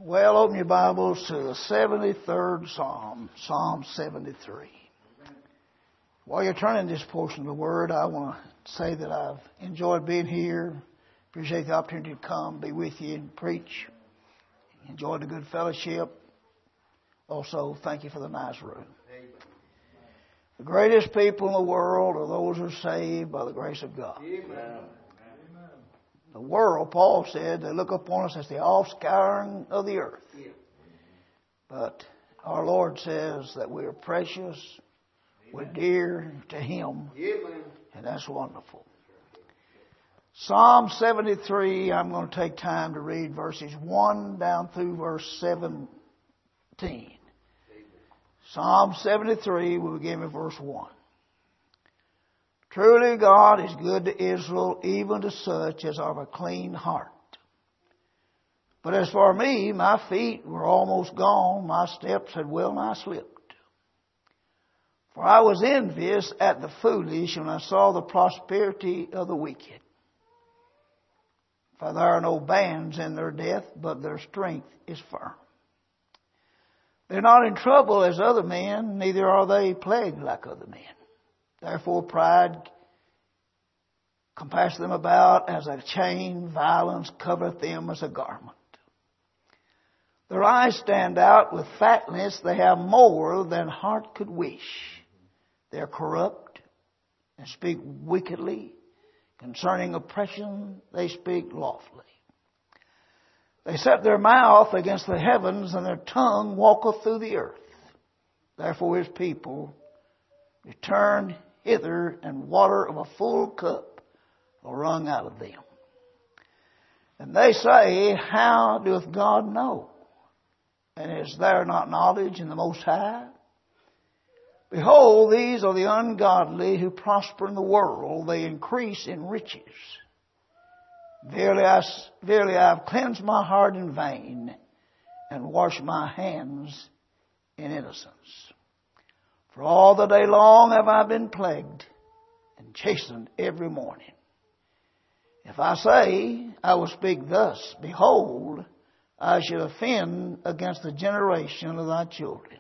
Well, open your Bibles to the 73rd Psalm, Psalm 73. While you're turning this portion of the Word, I want to say that I've enjoyed being here. Appreciate the opportunity to come, be with you and preach. Enjoyed the good fellowship. Also, thank you for the nice room. The greatest people in the world are those who are saved by the grace of God. Amen. The world, Paul said, they look upon us as the offscouring of the earth. But our Lord says that we are precious, we're dear to Him, and that's wonderful. Psalm 73, I'm going to take time to read verses 1 down through verse 17. Psalm 73, we'll begin with verse 1. Truly God is good to Israel, even to such as are of a clean heart. But as for me, my feet were almost gone, my steps had well nigh slipped. For I was envious at the foolish when I saw the prosperity of the wicked. For there are no bands in their death, but their strength is firm. They're not in trouble as other men, neither are they plagued like other men. Therefore pride compasseth them about as a chain, violence covereth them as a garment. Their eyes stand out with fatness, they have more than heart could wish. They are corrupt and speak wickedly. Concerning oppression, they speak lawfully. They set their mouth against the heavens, and their tongue walketh through the earth. Therefore His people returned hither, and water of a full cup are wrung out of them. And they say, how doth God know? And is there not knowledge in the Most High? Behold, these are the ungodly who prosper in the world. They increase in riches. Verily I have cleansed my heart in vain, and washed my hands in innocence. For all the day long have I been plagued and chastened every morning. If I say, I will speak thus, behold, I shall offend against the generation of thy children.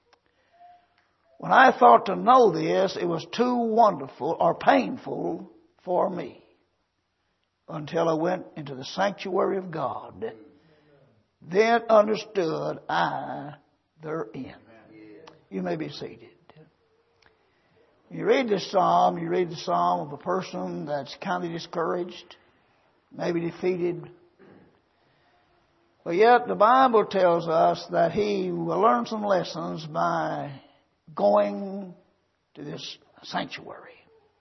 When I thought to know this, it was too wonderful or painful for me, until I went into the sanctuary of God. Then understood I therein. You may be seated. You read this psalm, you read the psalm of a person that's kind of discouraged, maybe defeated. But yet the Bible tells us that he will learn some lessons by going to this sanctuary.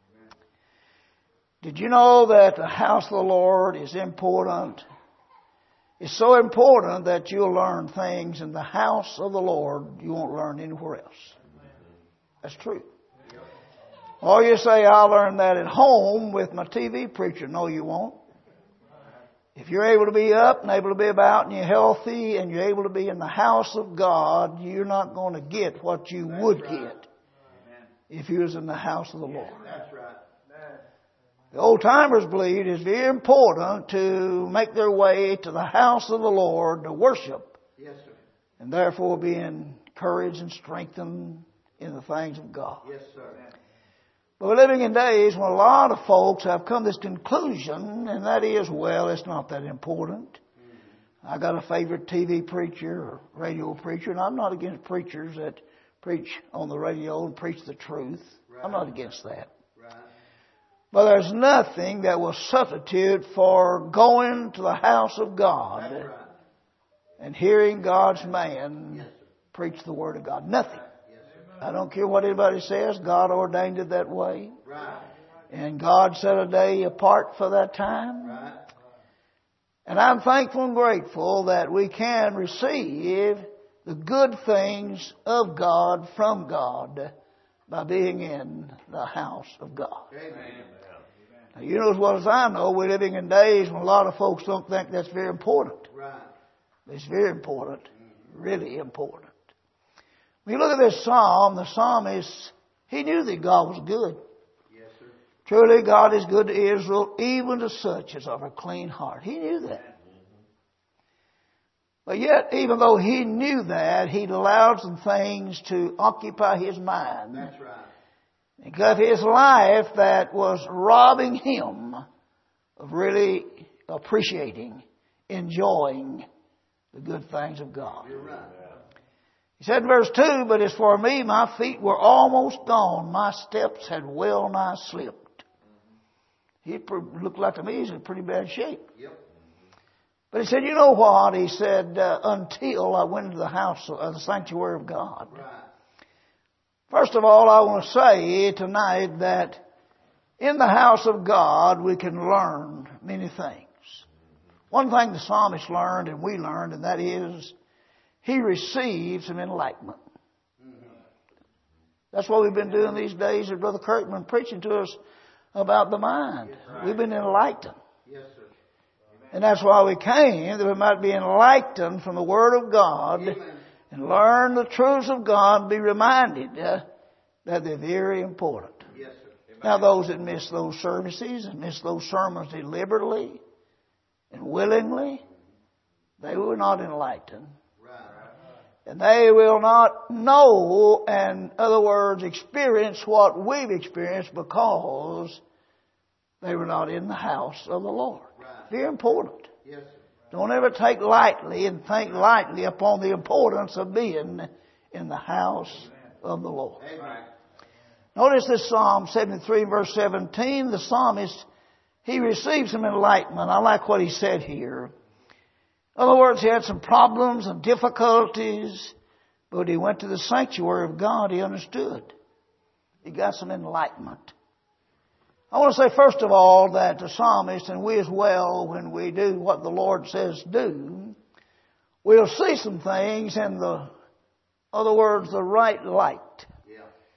Did you know that the house of the Lord is important? It's so important that you'll learn things in the house of the Lord you won't learn anywhere else. That's true. Or you say, I'll learn that at home with my TV preacher. No, you won't. If you're able to be up and able to be about and you're healthy and you're able to be in the house of God, you're not going to get what you would get if you was in the house of the Lord. That's right. The old timers believed it's very important to make their way to the house of the Lord to worship. Yes, sir. And therefore be encouraged and strengthened in the things of God. Yes, sir. But we're living in days when a lot of folks have come to this conclusion, and that is, well, it's not that important. I got a favorite TV preacher or radio preacher, and I'm not against preachers that preach on the radio and preach the truth. Right. I'm not against that. Right. But there's nothing that will substitute for going to the house of God and hearing God's man preach the Word of God. Nothing. I don't care what anybody says. God ordained it that way. Right. And God set a day apart for that time. Right. And I'm thankful and grateful that we can receive the good things of God from God by being in the house of God. Amen. Now, you know as well as I know, we're living in days when a lot of folks don't think that's very important. Right. It's very important. Really important. When you look at this psalm, the psalmist, he knew that God was good. Yes, sir. Truly God is good to Israel, even to such as of a clean heart. He knew that. But yet, even though he knew that, he allowed some things to occupy his mind. That's right. Because his life that was robbing him of really appreciating, enjoying the good things of God. You're right. He said in verse 2, "But as for me, my feet were almost gone. My steps had well nigh slipped." He looked like to me he's in pretty bad shape. Yep. But he said, "You know what?" He said, "Until I went into the house of the sanctuary of God." Right. First of all, I want to say tonight that in the house of God we can learn many things. One thing the psalmist learned and we learned, and that is he received some enlightenment. That's what we've been doing these days with Brother Kirkman preaching to us about the mind. We've been enlightened. Yes, sir. And that's why we came, that we might be enlightened from the Word of God. Amen. And learn the truths of God, be reminded that they're very important. Yes, sir. Now, those that miss those services and miss those sermons deliberately and willingly, they were not enlightened. Right. And they will not know, and in other words, experience what we've experienced because they were not in the house of the Lord. Right. Very important. Yes, sir. Don't ever take lightly and think lightly upon the importance of being in the house of the Lord. Amen. Notice this Psalm 73 verse 17. The psalmist, he received some enlightenment. I like what he said here. In other words, he had some problems and difficulties, but when he went to the sanctuary of God, he understood. He got some enlightenment. I want to say first of all that the psalmist and we as well, when we do what the Lord says do, we'll see some things in the right light. Yeah.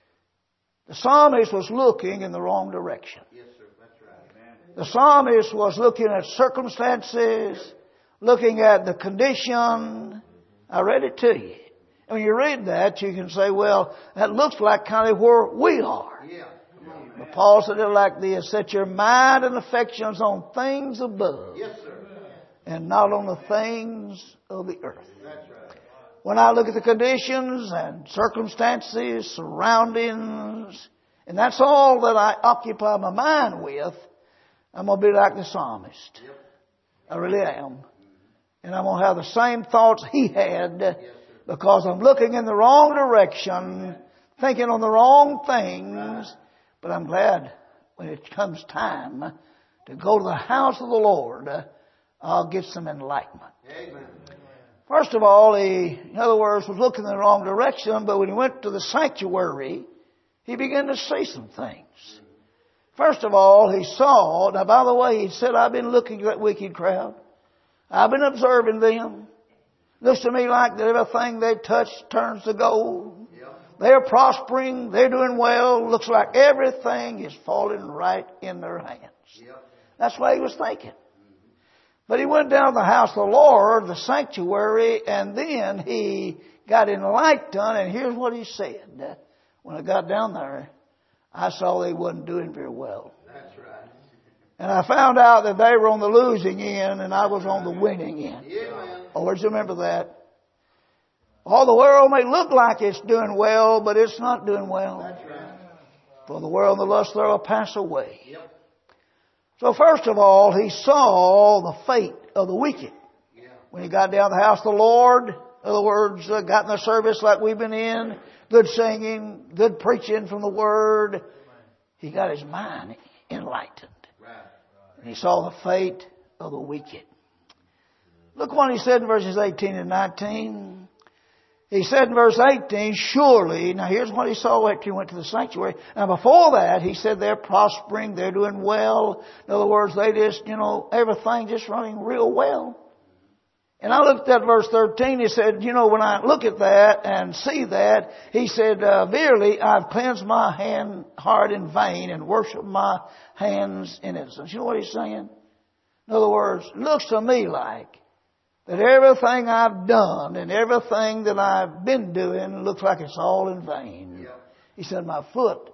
The psalmist was looking in the wrong direction. Yes, sir. That's right. The psalmist was looking at circumstances, looking at the condition. I read it to you. And when you read that, you can say, well, that looks like kind of where we are. Yeah. Come on, But man. Paul said it like this: set your mind and affections on things above Yes, sir. and not on the things of the earth. That's right. When I look at the conditions and circumstances, surroundings, and that's all that I occupy my mind with, I'm going to be like the psalmist. Yep. I really am. And I'm going to have the same thoughts he had Yes, sir. because I'm looking in the wrong direction, thinking on the wrong things. But I'm glad when it comes time to go to the house of the Lord, I'll get some enlightenment. Amen. First of all, he, in other words, was looking in the wrong direction, but when he went to the sanctuary, he began to see some things. First of all, he saw, now by the way, he said, I've been looking at that wicked crowd. I've been observing them. Looks to me like that everything they touch turns to gold. They're prospering. They're doing well. Looks like everything is falling right in their hands. Yep. That's what he was thinking. But he went down to the house of the Lord, the sanctuary, and then he got enlightened. And here's what he said. When I got down there, I saw they wasn't doing very well. That's right. And I found out that they were on the losing end and I was on the winning end. Yeah, man. Always remember that. All the world may look like it's doing well, but it's not doing well. That's right. For the world and the lust thereof pass away. Yep. So first of all, he saw the fate of the wicked. Yeah. When he got down to the house of the Lord, in other words, got in the service like we've been in, good singing, good preaching from the Word, he got his mind enlightened. Right. And he saw the fate of the wicked. Look what he said in verses 18 and 19. He said in verse 18, surely, now here's what he saw after he went to the sanctuary. Now before that, he said they're prospering, they're doing well. In other words, they just, everything just running real well. And I looked at verse 13, he said, when I look at that and see that, he said, verily, I've cleansed my heart in vain and worshiped my hands in innocence. You know what he's saying? In other words, it looks to me like that everything I've done and everything that I've been doing looks like it's all in vain. Yeah. He said, my foot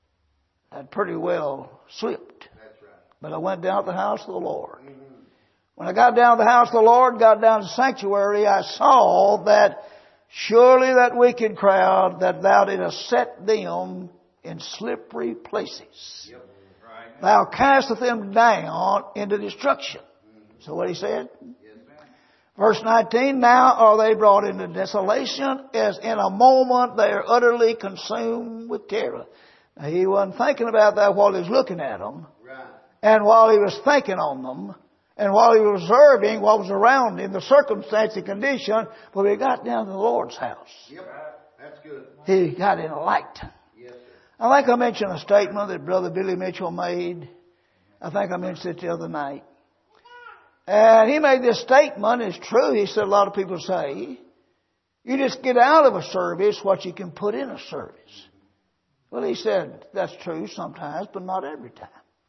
had pretty well slipped. That's right. But I went down to the house of the Lord. Mm-hmm. When I got down to the house of the Lord, got down to the sanctuary, I saw that surely that wicked crowd, that thou didst set them in slippery places. Yep. Right. Thou casteth them down into destruction. So what he said? Yes, ma'am. Verse 19, now are they brought into desolation, as in a moment they are utterly consumed with terror. Now he wasn't thinking about that while he was looking at them. Right. And while he was thinking on them. And while he was observing what was around him, the circumstance and condition, but he got down to the Lord's house. Yep. That's good. He got enlightened. Yes, sir. I think I mentioned a statement that Brother Billy Mitchell made. I think I mentioned it the other night. And he made this statement. It's true. He said a lot of people say, you just get out of a service what you can put in a service. Well, he said that's true sometimes, but not every time.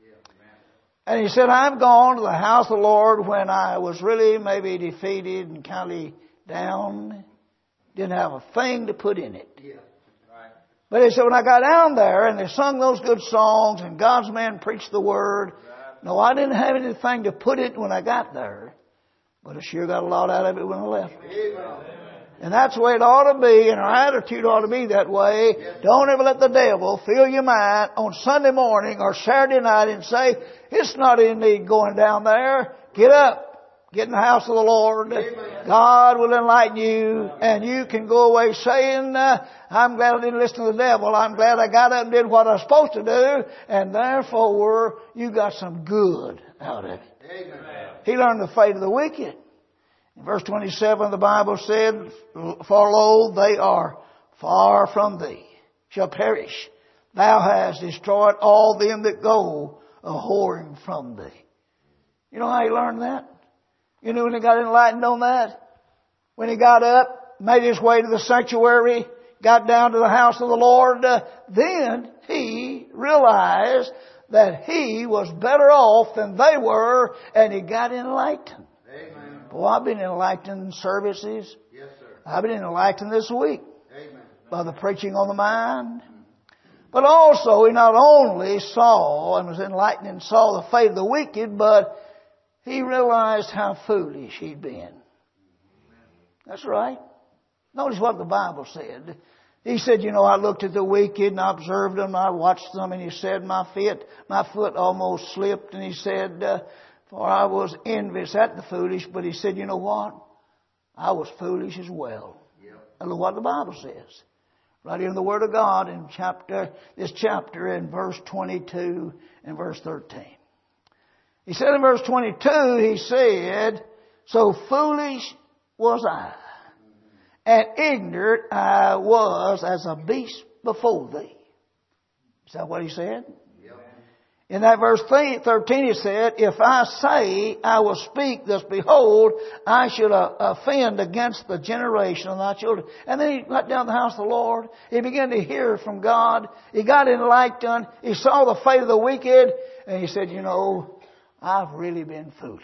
And he said, I've gone to the house of the Lord when I was really maybe defeated and kind of down. Didn't have a thing to put in it. Yeah. Right. But he said, when I got down there and they sung those good songs and God's man preached the word, Right. no, I didn't have anything to put it when I got there. But I sure got a lot out of it when I left. Amen. And that's the way it ought to be, and our attitude ought to be that way. Don't ever let the devil fill your mind on Sunday morning or Saturday night and say, it's not in need going down there. Get up. Get in the house of the Lord. God will enlighten you, and you can go away saying, I'm glad I didn't listen to the devil. I'm glad I got up and did what I was supposed to do, and therefore you got some good out of it. Amen. He learned the fate of the wicked. In verse 27, the Bible said, for lo, they are far from thee, shall perish. Thou hast destroyed all them that go a-whoring from thee. You know how he learned that? You know when he got enlightened on that? When he got up, made his way to the sanctuary, got down to the house of the Lord, then he realized that he was better off than they were, and he got enlightened. Amen. Boy, I've been enlightened in services. Yes, sir. I've been enlightened this week Amen. by the preaching on the mind. But also, he not only saw and was enlightened and saw the fate of the wicked, but he realized how foolish he'd been. That's right. Notice what the Bible said. He said, you know, I looked at the wicked and I observed them, I watched them, and he said, my foot almost slipped, and he said, for I was envious at the foolish, but he said, you know what? I was foolish as well. Yep. And look what the Bible says. Right here in the Word of God in this chapter in verse 22 and verse 13. He said in verse 22, he said, so foolish was I, and ignorant I was as a beast before thee. Is that what he said? In that verse 13 he said, if I say I will speak thus, behold, I should offend against the generation of thy children. And then he got down to the house of the Lord. He began to hear from God. He got enlightened. He saw the fate of the wicked. And he said, you know, I've really been foolish.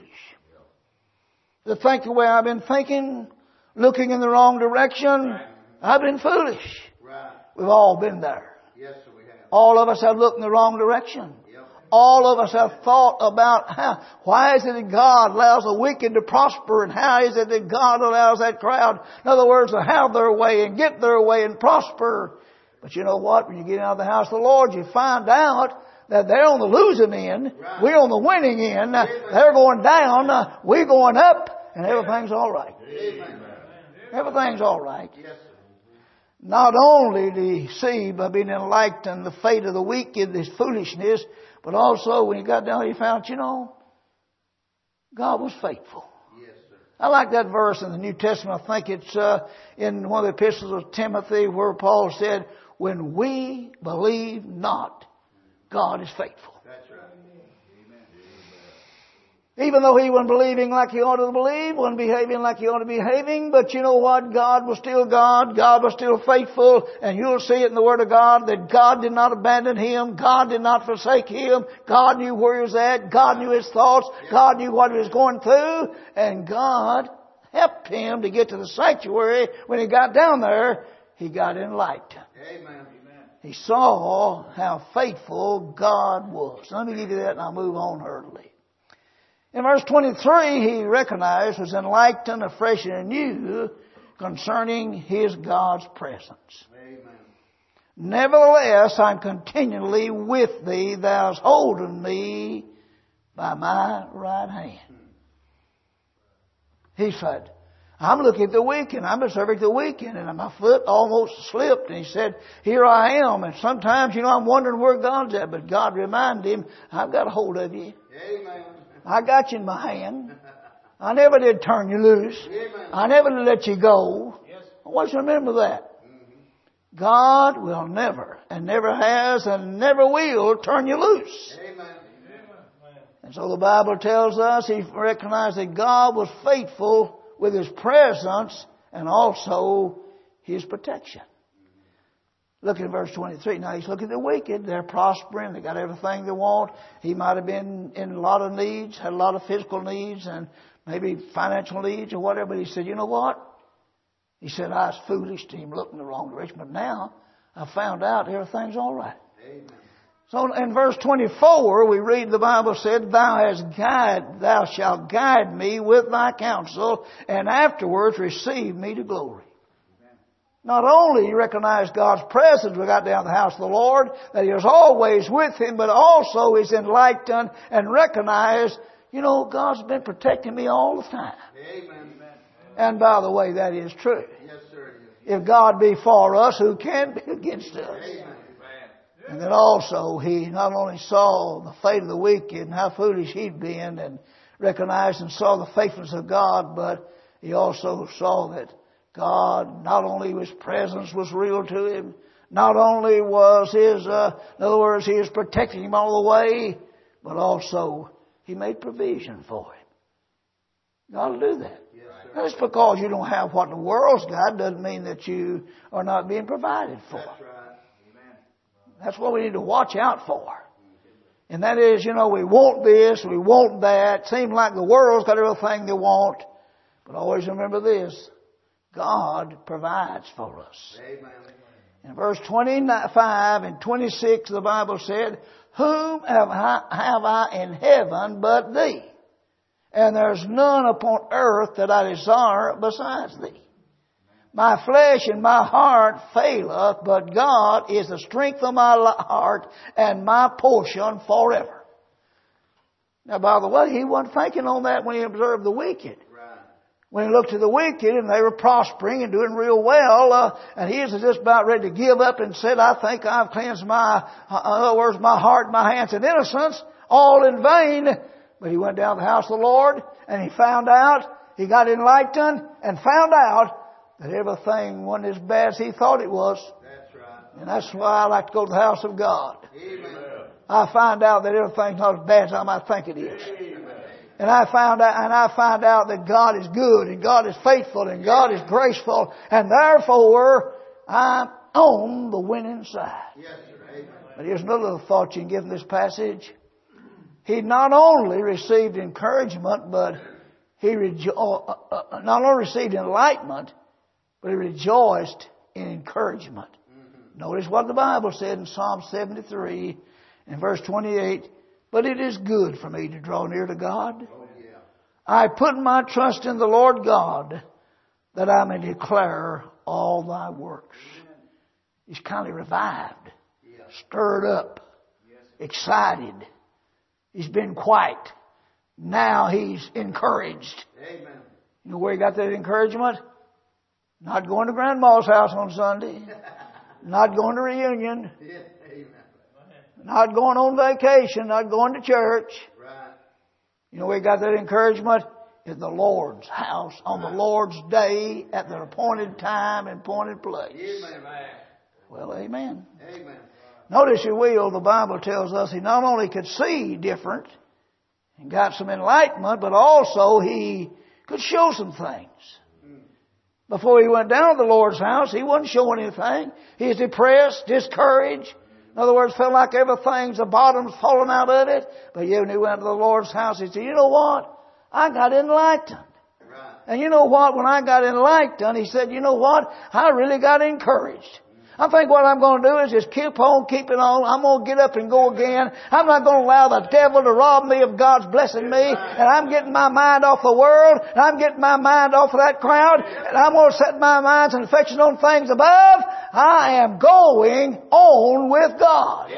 To think the way I've been thinking, looking in the wrong direction, I've been foolish. Right. We've all been there. Yes, sir, we have. All of us have looked in the wrong direction. All of us have thought about why is it that God allows the wicked to prosper, and how is it that God allows that crowd, in other words, to have their way and get their way and prosper. But you know what? When you get out of the house of the Lord, you find out that they're on the losing end. Right. We're on the winning end. They're going down. We're going up, and everything's all right. Amen. Everything's all right. Yes, sir. Not only did he see by being enlightened the fate of the wicked, his foolishness, but also when he got down, he found, you know, God was faithful. Yes, sir. I like that verse in the New Testament. I think it's in one of the epistles of Timothy where Paul said, when we believe not, God is faithful. That's right. Even though he wasn't believing like he ought to believe, wasn't behaving like he ought to be behaving, but you know what? God was still God. God was still faithful. And you'll see it in the Word of God that God did not abandon him. God did not forsake him. God knew where he was at. God knew his thoughts. God knew what he was going through. And God helped him to get to the sanctuary. When he got down there, he got enlightened. Amen. He saw how faithful God was. Let me give you that and I'll move on hurriedly. In verse 23, he recognized, was enlightened afresh and anew concerning his God's presence. Amen. Nevertheless, I'm continually with thee. Thou hast holden me by my right hand. He said, I'm looking at the weekend. I'm observing the weekend, and my foot almost slipped. And he said, here I am. And sometimes, I'm wondering where God's at. But God reminded him, I've got a hold of you. Amen. I got you in my hand. I never did turn you loose. Amen. I never did let you go. Yes. I want you to remember that. God will never, and never has, and never will turn you loose. Amen. And so the Bible tells us he recognized that God was faithful with His presence and also His protection. Look at verse 23. Now he's looking at the wicked. They're prospering. They got everything they want. He might have been in a lot of needs, had a lot of physical needs and maybe financial needs or whatever. But he said, you know what? He said, I was foolish to him looking in the wrong direction. But now I found out everything's all right. Amen. So in verse 24, we read the Bible said, Thou shalt guide me with thy counsel, and afterwards receive me to glory. Not only he recognized God's presence when we got down to the house of the Lord, that He was always with him, but also he's enlightened and recognized, God's been protecting me all the time. Amen. And by the way, that is true. Yes, sir. If God be for us, who can be against us? Amen. And then also he not only saw the fate of the wicked and how foolish he'd been and recognized and saw the faithfulness of God, but he also saw that God, not only His presence was real to him, not only was in other words, He was protecting him all the way, but also He made provision for him. God will do that. Yes, sir. Just because you don't have what the world's got doesn't mean that you are not being provided for. That's right. Amen. That's what we need to watch out for. And that is, we want this, we want that. Seems like the world's got everything they want. But always remember this. God provides for us. Amen. In verse 25 and 26, the Bible said, Whom have I in heaven but Thee? And there's none upon earth that I desire besides Thee. My flesh and my heart faileth, but God is the strength of my heart and my portion forever. Now, by the way, he wasn't thinking on that when he observed the wicked. Right. When he looked at the wicked and they were prospering and doing real well, and he was just about ready to give up and said, I think I've cleansed in other words, my heart, my hands and innocence, all in vain. But he went down to the house of the Lord and he he got enlightened and found out that everything wasn't as bad as he thought it was. That's right. And that's why I like to go to the house of God. Amen. I find out that everything's not as bad as I might think it is. Amen. And I find out that God is good and God is faithful and God is graceful, and therefore I'm on the winning side. Yes, sir. Amen. But here's another little thought you can give from this passage. He not only received encouragement, but he not only received enlightenment, but he rejoiced in encouragement. Mm-hmm. Notice what the Bible said in Psalm 73 and verse 28. But it is good for me to draw near to God. Oh, yeah. I put my trust in the Lord God, that I may declare all thy works. He's kind of revived, stirred up, excited. He's been quiet. Now he's encouraged. Amen. You know where he got that encouragement? Not going to Grandma's house on Sunday. Not going to reunion. Yeah. Amen. Not going on vacation. Not going to church. Right. You know where he got that encouragement? In the Lord's house, on the Lord's day, at the appointed time and appointed place. Amen. Well, amen. Amen. Notice you will, the Bible tells us he not only could see different and got some enlightenment, but also he could show some things. Before he went down to the Lord's house, he wasn't showing anything. He was depressed, discouraged. In other words, felt like everything's, the bottom's falling out of it. But yet when he went to the Lord's house, he said, you know what? I got enlightened. Right. And you know what? When I got enlightened, he said, you know what? I really got encouraged. I think what I'm going to do is just keep on keeping on. I'm going to get up and go again. I'm not going to allow the devil to rob me of God's blessing me. And I'm getting my mind off the world. And I'm getting my mind off of that crowd. And I'm going to set my minds and affections on things above. I am going on with God.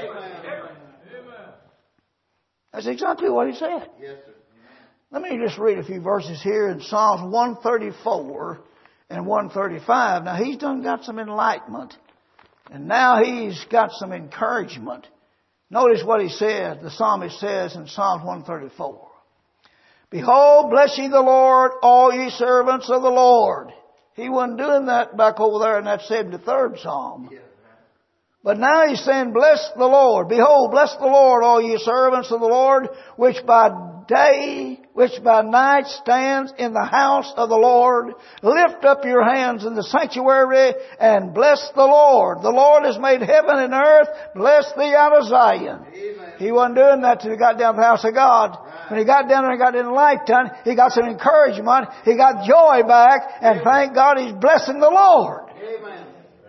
That's exactly what he said. Yes, sir. Let me just read a few verses here in Psalms 134 and 135. Now he's done got some enlightenment. And now he's got some encouragement. Notice what he said, the psalmist says in Psalms 134. Behold, bless ye the Lord, all ye servants of the Lord. He wasn't doing that back over there in that 73rd Psalm. But now he's saying, bless the Lord. Behold, bless the Lord, all ye servants of the Lord, which by night stands in the house of the Lord. Lift up your hands in the sanctuary and bless the Lord. The Lord has made heaven and earth. Bless thee out of Zion. Amen. He wasn't doing that till he got down to the house of God. Right. When he got down there and got enlightened, he got some encouragement. He got joy back. And thank God he's blessing the Lord. Amen.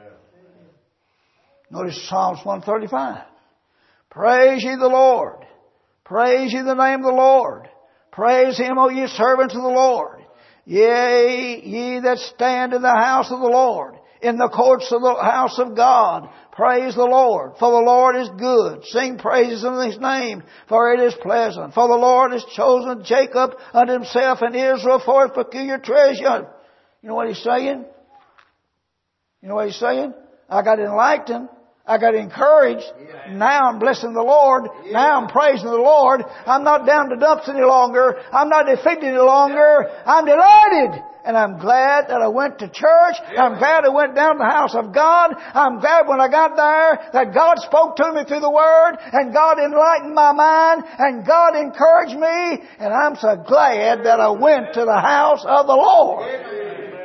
Notice Psalms 135. Praise ye the Lord. Praise ye the name of the Lord. Praise Him, O ye servants of the Lord. Yea, ye that stand in the house of the Lord, in the courts of the house of God. Praise the Lord, for the Lord is good. Sing praises in His name, for it is pleasant. For the Lord has chosen Jacob unto Himself and Israel for His peculiar treasure. You know what He's saying? You know what He's saying? I got enlightened. I got encouraged. Yeah. Now I'm blessing the Lord. Yeah. Now I'm praising the Lord. I'm not down to dumps any longer. I'm not defeated any longer. I'm delighted. And I'm glad that I went to church. Yeah. I'm glad I went down to the house of God. I'm glad when I got there that God spoke to me through the Word and God enlightened my mind and God encouraged me. And I'm so glad that I went to the house of the Lord. Yeah.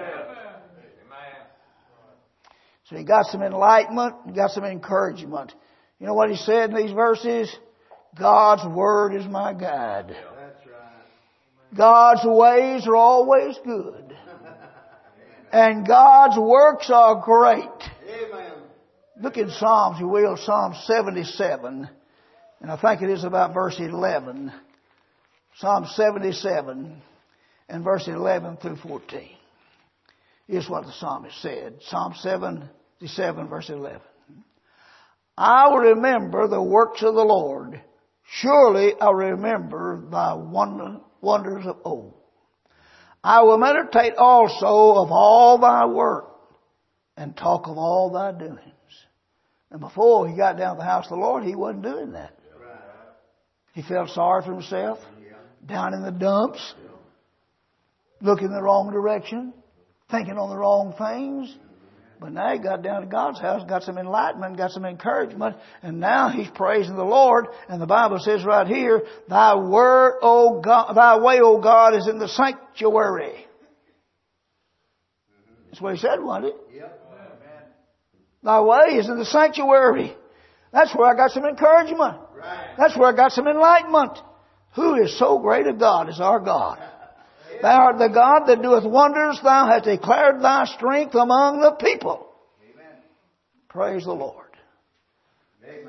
So he got some enlightenment, he got some encouragement. You know what he said in these verses? God's Word is my guide. That's right. God's ways are always good. And God's works are great. Amen. Look in Psalms, you will, Psalm 77. And I think it is about verse 11. Psalm 77 and verse 11 through 14. Here's what the psalmist said. Psalm 77, verse 11. I will remember the works of the Lord. Surely I will remember thy wonders of old. I will meditate also of all thy work and talk of all thy doings. And before he got down to the house of the Lord, he wasn't doing that. He felt sorry for himself, down in the dumps, looking in the wrong direction, thinking on the wrong things. But now he got down to God's house, got some enlightenment, got some encouragement, and now he's praising the Lord. And the Bible says right here, thy word, O God, thy way, O God, is in the sanctuary. That's what he said, wasn't it? Yep. Thy way is in the sanctuary. That's where I got some encouragement. Right. That's where I got some enlightenment. Who is so great a God as our God? Thou art the God that doeth wonders. Thou hast declared thy strength among the people. Amen. Praise the Lord. Amen.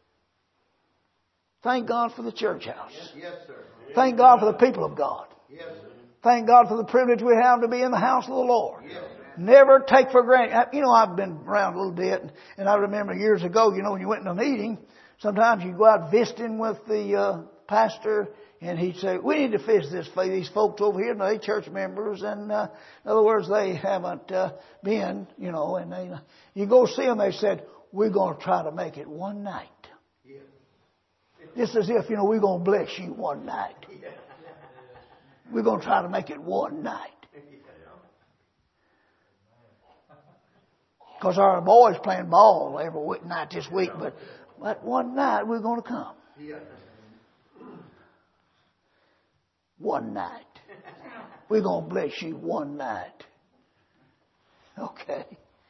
Thank God for the church house. Yes, sir. Thank God for the people of God. Yes, sir. Thank God for the privilege we have to be in the house of the Lord. Yes, never take for granted. You know, I've been around a little bit, and I remember years ago, you know, when you went to a meeting, sometimes you go out visiting with the pastor. And he'd say, we need to visit these folks over here, and they church members, and in other words, they haven't been, you know, and they, you go see them, they said, we're going to try to make it one night. Yeah. Just as if, you know, we're going to bless you one night. Yeah. We're going to try to make it one night. Because our boys playing ball every night this week, but one night we're going to come. Yeah. One night. We're going to bless you one night. Okay.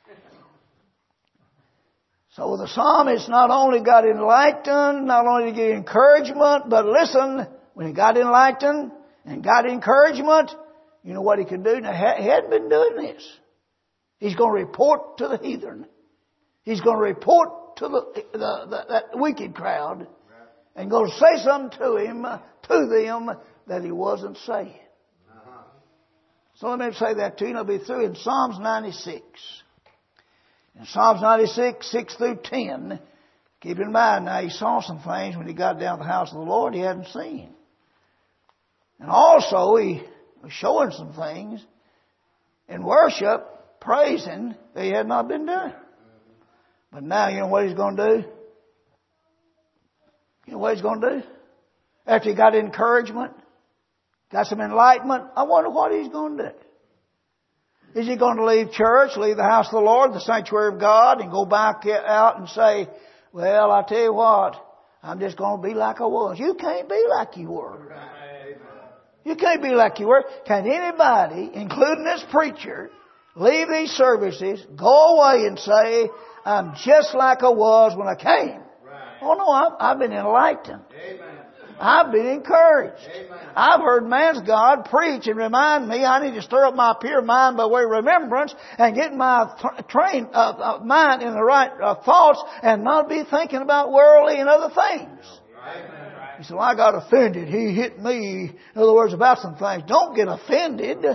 So the psalmist not only got enlightened, not only did he get encouragement, but listen, when he got enlightened and got encouragement, you know what he could do? Now, he hadn't been doing this. He's going to report to the heathen. He's going to report to that wicked crowd and going to say something to them that he wasn't saying. So let me say that to you and I'll be through in Psalms 96. In Psalms 96, 6 through 10, keep in mind now he saw some things when he got down to the house of the Lord he hadn't seen. And also he was showing some things in worship, praising, that he had not been doing. But now you know what he's going to do? You know what he's going to do? After he got encouragement, got some enlightenment, I wonder what he's going to do. Is he going to leave church, leave the house of the Lord, the sanctuary of God, and go back out and say, well, I tell you what, I'm just going to be like I was. You can't be like you were. You can't be like you were. Can anybody, including this preacher, leave these services, go away and say, I'm just like I was when I came? Oh no, I've been enlightened. I've been encouraged. I've heard man's God preach and remind me I need to stir up my pure mind by way of remembrance and get my train mind in the right thoughts and not be thinking about worldly and other things. He said, well, I got offended. He hit me. In other words, about some things. Don't get offended.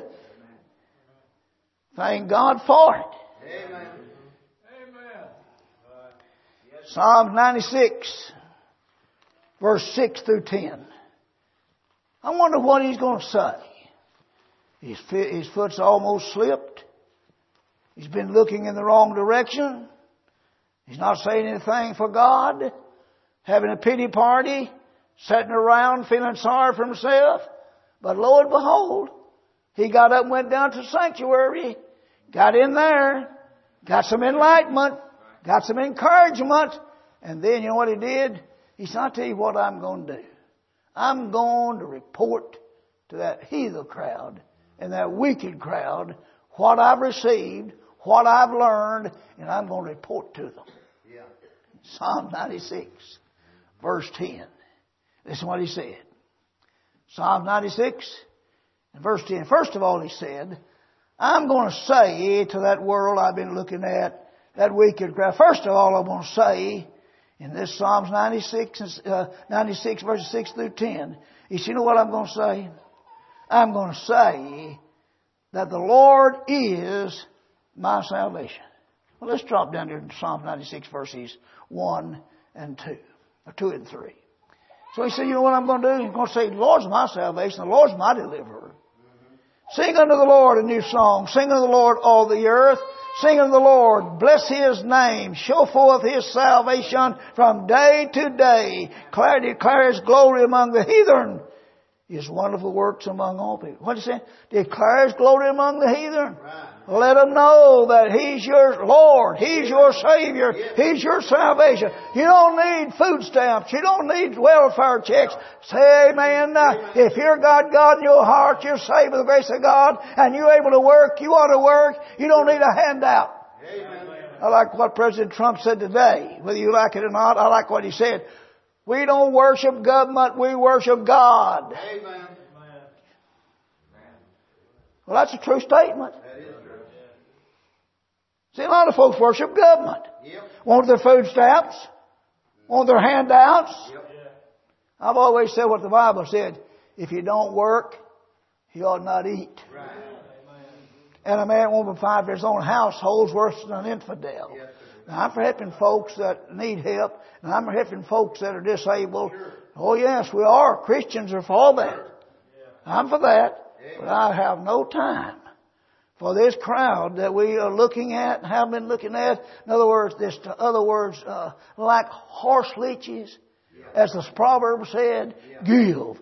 Thank God for it. Amen. Psalms 96, verse 6 through 10. I wonder what he's going to say. His foot's almost slipped. He's been looking in the wrong direction. He's not saying anything for God. Having a pity party. Sitting around feeling sorry for himself. But lo and behold, he got up and went down to the sanctuary. Got in there. Got some enlightenment. Got some encouragement. And then you know what he did? He said, I'll tell you what I'm going to do. I'm going to report to that heathen crowd and that wicked crowd what I've received, what I've learned, and I'm going to report to them. Yeah. Psalm 96, verse 10. This is what he said. Psalm 96 and verse 10. First of all, he said, I'm going to say to that world I've been looking at, that wicked crowd. First of all, I'm going to say in this Psalms 96 verses 6 through 10, he said, you know what I'm going to say? I'm going to say that the Lord is my salvation. Well, let's drop down here to Psalm 96 verses 1 and 2, or 2 and 3. So he said, you know what I'm going to do? He's going to say, the Lord's my salvation, the Lord's my deliverer. Sing unto the Lord a new song. Sing unto the Lord all the earth. Sing unto the Lord. Bless His name. Show forth His salvation from day to day. Declare His glory among the heathen. His wonderful works among all people. What did he say? Declare His glory among the heathen. Right. Let them know that He's your Lord. He's your Savior. He's your salvation. You don't need food stamps. You don't need welfare checks. Say amen. If you're God in your heart, you're saved by the grace of God, and you're able to work, you ought to work. You don't need a handout. Amen. I like what President Trump said today. Whether you like it or not, I like what he said. We don't worship government, we worship God. Amen. Well, that's a true statement. That is true. See, a lot of folks worship government. Yep. Want their food stamps. Want their handouts. Yep. I've always said what the Bible said. If you don't work, you ought not eat. Right. And a man won't provide for his own households worse than an infidel. Yes. Now, I'm for helping folks that need help. And I'm for helping folks that are disabled. Sure. Oh, yes, we are. Christians are for all that. Yeah. I'm for that. But I have no time for this crowd that we are looking at and have been looking at. In other words, like horse leeches. Yeah. As the proverb said, yeah. Give.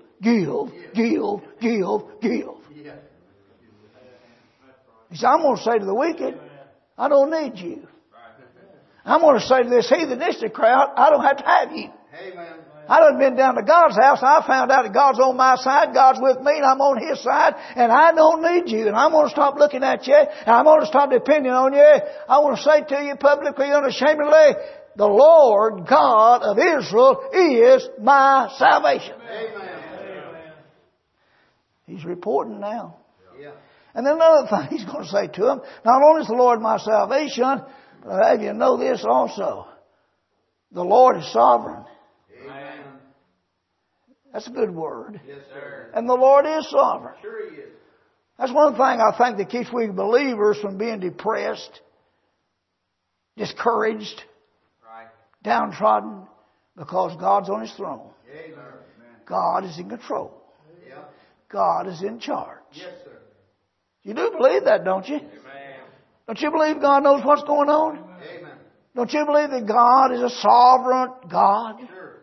Yeah. He said, I'm going to say to the wicked, I don't need you. I'm going to say to this heathenistic crowd, I don't have to have you. Amen. I done been down to God's house. I found out that God's on my side. God's with me and I'm on His side. And I don't need you. And I'm going to stop looking at you. And I'm going to stop depending on you. I want to say to you publicly, unashamedly, the Lord God of Israel is my salvation. Amen. He's reporting now. Yeah. And then another thing He's going to say to them, not only is the Lord my salvation, Have you know this also? The Lord is sovereign. Amen. That's a good word. Yes, sir. And the Lord is sovereign. Sure He is. That's one thing I think that keeps we believers from being depressed, discouraged, Right. downtrodden, because God's on His throne. Amen. God is in control. Yep. God is in charge. Yes, sir. You do believe that, don't you? Amen. Don't you believe God knows what's going on? Amen. Don't you believe that God is a sovereign God? Sure.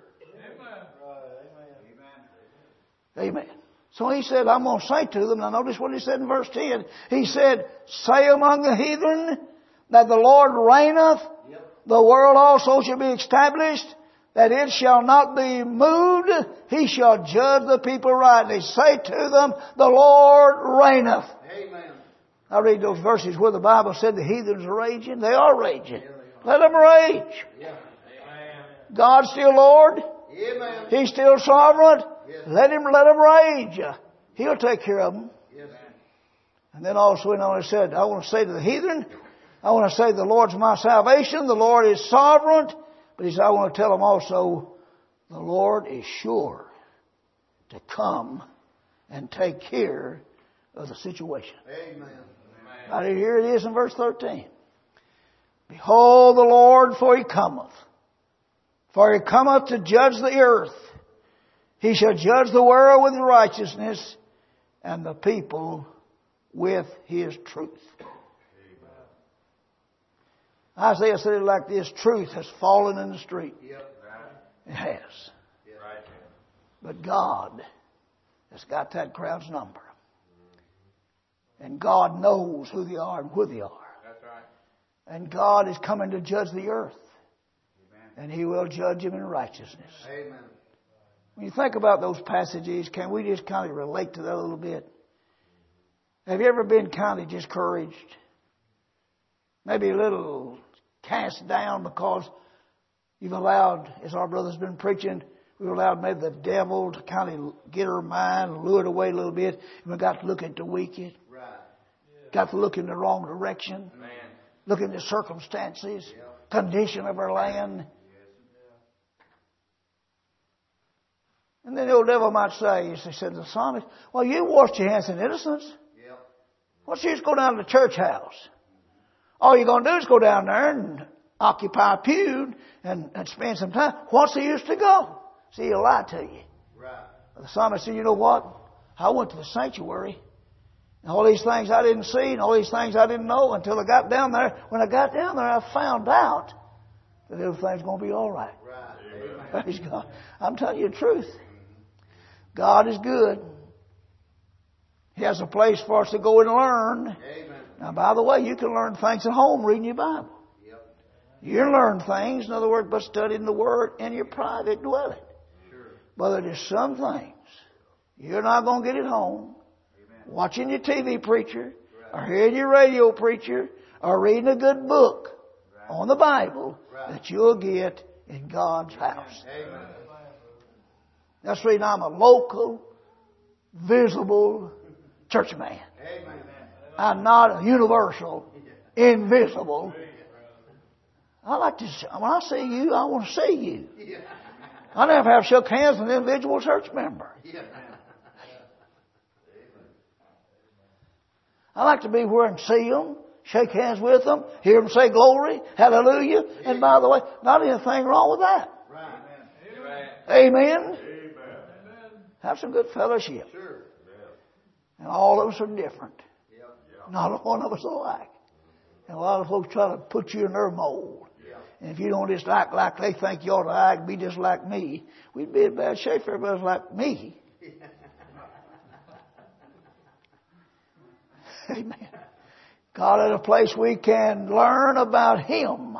Amen. So He said, I'm going to say to them, now notice what He said in verse 10. He said, say among the heathen that the Lord reigneth, the world also shall be established, that it shall not be moved, He shall judge the people rightly. Say to them, the Lord reigneth. Amen. I read those verses where the Bible said the heathens are raging. They are raging. Let them rage. Yeah. God's still Lord. Amen. He's still sovereign. Yes. Let Him rage. He'll take care of them. Yes. And then also, I said, I want to say to the heathen, I want to say the Lord's my salvation. The Lord is sovereign. But He said, I want to tell them also, the Lord is sure to come and take care of the situation. Amen. Right here it is in verse 13. Behold the Lord, for He cometh. For He cometh to judge the earth. He shall judge the world with righteousness, and the people with His truth. Isaiah said it like this, truth has fallen in the street. Yep. It has. Right. But God has got that crowd's number. And God knows who they are and where they are. That's right. And God is coming to judge the earth. And He will judge them in righteousness. Amen. When you think about those passages, can we just kind of relate to that a little bit? Have you ever been kind of discouraged? Maybe a little cast down because you've allowed, as our brother's been preaching, we've allowed maybe the devil to kind of get our mind and lure it away a little bit. And we've got to look at the wicked. Right. Got to look in the wrong direction. Amen. Look at the circumstances, condition of our land. And then the old devil might say, as he said to the psalmist, well, you washed your hands in innocence. Yep. What's the use go down to the church house? All you're going to do is go down there and occupy a pew and spend some time. What's the use to go? See, he'll lie to you. Right. The psalmist said, you know what? I went to the sanctuary. And all these things I didn't see and all these things I didn't know until I got down there. When I got down there, I found out that everything's going to be all right. Right. Praise God. I'm telling you the truth. God is good. He has a place for us to go and learn. Amen. Now, by the way, you can learn things at home reading your Bible. Yep. You can learn things, in other words, by studying the Word in your private dwelling. Sure. But there's some things you're not going to get at home. Amen. Watching your TV preacher, or hearing your radio preacher, or reading a good book on the Bible that you'll get in God's house. Amen. That's the reason I'm a local, visible church man. Amen. I'm not a universal, invisible. I like to, when I see you, I want to see you. Yeah. I never have shook hands with an individual church member. Yeah. I like to be where and see them, shake hands with them, hear them say glory, hallelujah. And by the way, not anything wrong with that. Right. Amen. Have some good fellowship. Sure. And all of us are different. Yep. Not one of us alike. And a lot of folks try to put you in their mold. And if you don't just act like they think you ought to act, be just like me, we'd be in bad shape if everybody was like me. Amen. God at a place we can learn about Him.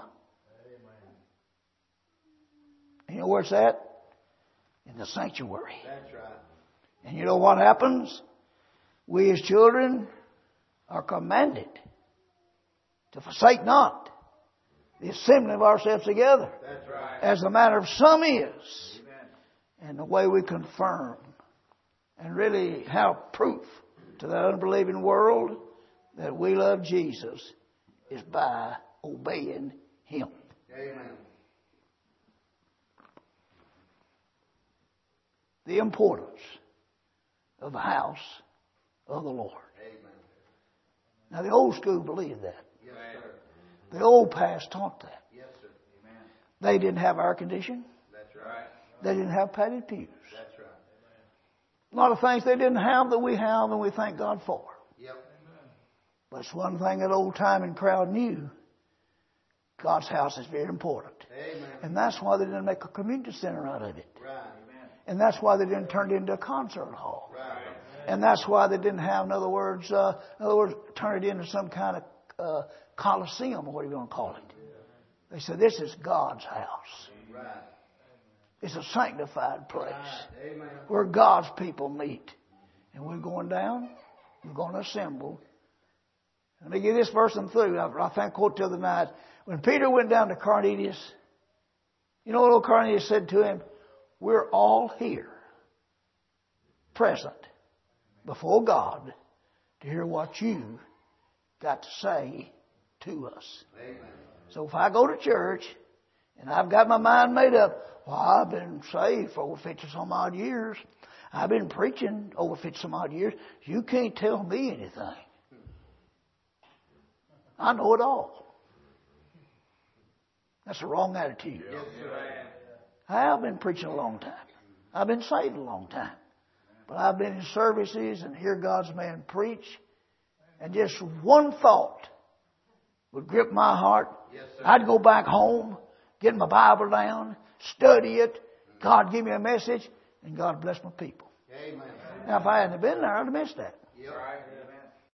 You know where it's at? In the sanctuary. That's right. And you know what happens? We as children are commanded to forsake not the assembling of ourselves together. That's right. As the manner of some is. Amen. And the way we confirm and really have proof to that unbelieving world that we love Jesus is by obeying Him. Amen. The importance of the house of the Lord. Amen. Now the old school believed that. Yes, sir. The old past taught that. Yes, sir. Amen. They didn't have air conditioning. That's right. They didn't have padded pews. That's right. A lot of things they didn't have that we have and we thank God for. Yep. But it's one thing that old timing crowd knew. God's house is very important. Amen. And that's why they didn't make a community center out of it. Right. And that's why they didn't turn it into a concert hall. Right. And that's why they didn't have, in other words, turn it into some kind of coliseum or whatever you want to call it. They said, this is God's house. Right. It's a sanctified place Amen. where God's people meet. And we're going down. We're going to assemble. Let me get this verse and through. I think I quote the other night. When Peter went down to Cornelius, you know what old Cornelius said to him? We're all here, present, before God, to hear what you got to say to us. Amen. So if I go to church and I've got my mind made up, well, I've been saved for over 50 some odd years. I've been preaching over 50 some odd years. You can't tell me anything. I know it all. That's the wrong attitude. Yes, sir. I've been preaching a long time. I've been saved a long time. But I've been in services and hear God's man preach. And just one thought would grip my heart. Yes, sir. I'd go back home, get my Bible down, study it. God give me a message, and God bless my people. Amen. Now, if I hadn't been there, I'd have missed that. Yep.